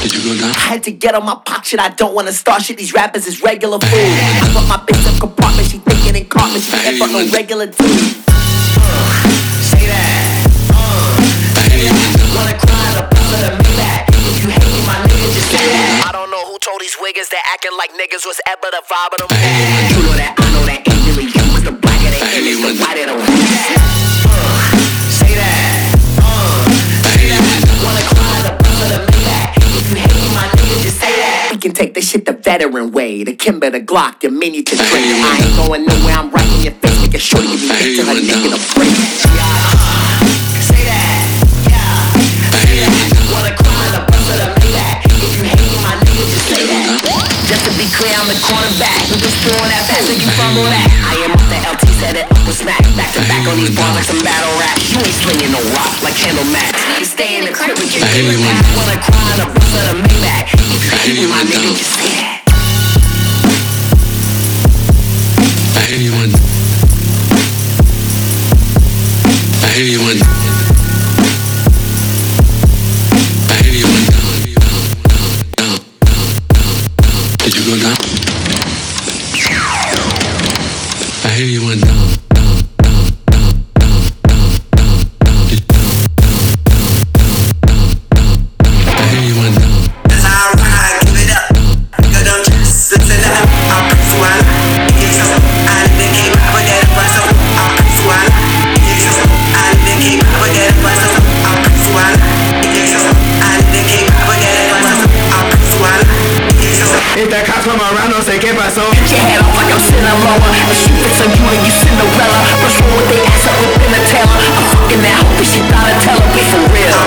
Did you go down? I had to get on my pop shit, I don't wanna start shit. These rappers is regular food. I put my bitch up compartment, she thinking in cartman. She can't fuck no regular dude. Say that. Wanna cry the brother to me back. If you hate me, my nigga, just say that. I don't know who told these wiggers that acting like niggas was ever the vibe of them. You know that, I know that ain't really you. Cause the blacker they image, the whiter the rap. Say that. Wanna cry the brother to me back. If you hate me, my nigga, just say that. We can take this shit the veteran way. The Kimber, the Glock, the Mini to drink. I ain't going nowhere, I'm right in your face. Making sure to give me hit to her neck in a break. Say that. Wanna cry the brother to me back. If you hate me, my nigga, just say that. Just to be clear, I'm the cornerback. We just throwing that pass like you fumble that. I am off the LT, set it up with smack. Back to back on these bars like some battle rap. You ain't slinging no rock like Candle Max. You stay in the crib with your nigga. Wanna cry the brother to me back. If you hate me, my nigga, just say that. I hear you one. I hear you one. I hear you one. Down. Did you go down? I hear you one. Down. I hear you one. That's how I ride, give it up. Girl, don't just listen up. I'll put you on. Yeah, so I didn't keep up with that bus. I'll put you on. Yeah, so I didn't keep up with that bus. I'll put you on. Yeah, so I didn't keep up with that bus. I'll put you on. Yeah, so if that cops come around, don't say que pasó. Get your head off like I'm Cinderella. And she fits on you and you Cinderella. Brush roll with they ass up with Penn Taylor. I'm fucking that hoe, but she thought I'd tell her, be for real.